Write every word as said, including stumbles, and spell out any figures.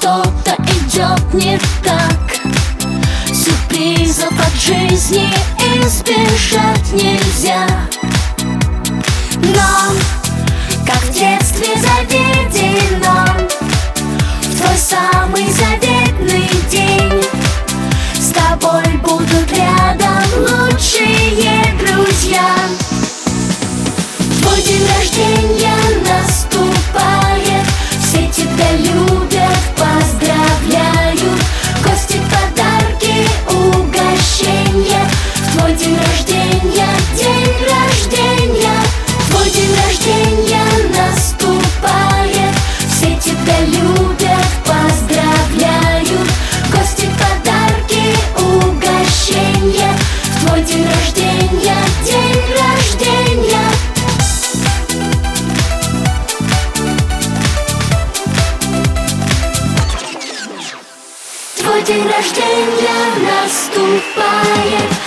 что-то идет не так. Сюрпризов от жизни избежать нельзя. Но, как в детстве заведено, в твой самый заветный день с тобой будут рядом лучшие друзья. Твой день рождения наступает, все тебя любят, поздравляют. Гости, подарки, угощения. В твой день рождения, день рождения, твой день рождения наступает, все тебя любят, поздравляют. Гости, подарки, угощения. В твой день рождения, день рождения. Твой день рождения наступает,